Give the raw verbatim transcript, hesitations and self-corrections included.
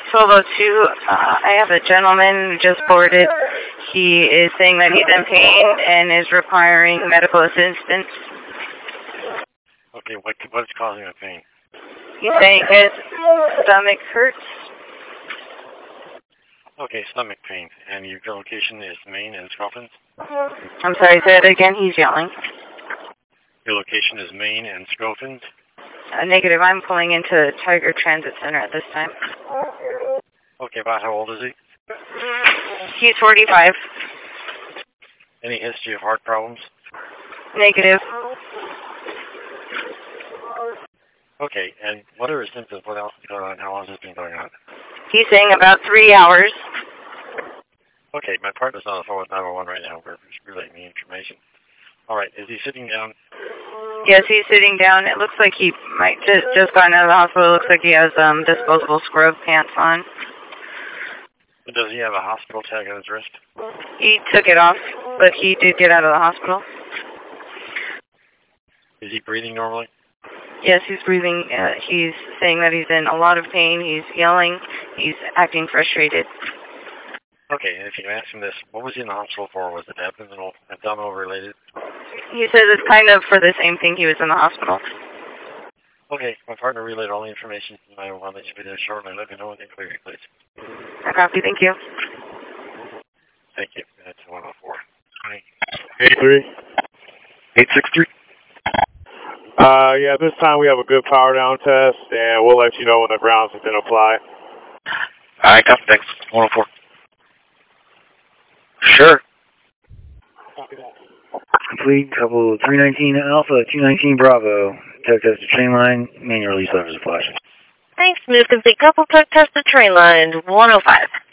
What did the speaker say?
Solo two, uh, I have a gentleman who just boarded. He is saying that he's in pain and is requiring medical assistance. Okay, what what's causing the pain? He's saying his stomach hurts. Okay, stomach pain. And your location is Maine and Scotland? I'm sorry, say it again. He's yelling. Your location is Maine and Scotland? Uh, negative. I'm pulling into Tiger Transit Center at this time. Okay, about how old is he? He's forty-five. Any history of heart problems? Negative. Okay, and what are his symptoms? What else is going on? How long has this been going on? He's saying about three hours. Okay, my partner's on the phone with nine one one right now. We're relaying the information. All right, is he sitting down? Yes, he's sitting down. It looks like he might just just gotten out of the hospital. It looks like he has um disposable scrub pants on. Does he have a hospital tag on his wrist? He took it off, but he did get out of the hospital. Is he breathing normally? Yes, he's breathing. Uh, he's saying that he's in a lot of pain. He's yelling. He's acting frustrated. Okay, and if you ask him this, what was he in the hospital for? Was it abdominal, abdominal related? He says it's kind of for the same thing he was in the hospital. Okay, my partner relayed all the information. I will let you be there shortly. Let me know when they clear you, please. I copy. Thank you. Thank you. That's one oh four. eight three. eight six three? Uh, yeah, this time we have a good power down test, and we'll let you know when the grounds have been applied. All right, copy. Thanks. one oh four. Sure. Complete, couple three nineteen Alpha, two nineteen Bravo. Tech test the train line, manual release levers of flash. Thanks, move complete. Couple tech test the train line, one oh five.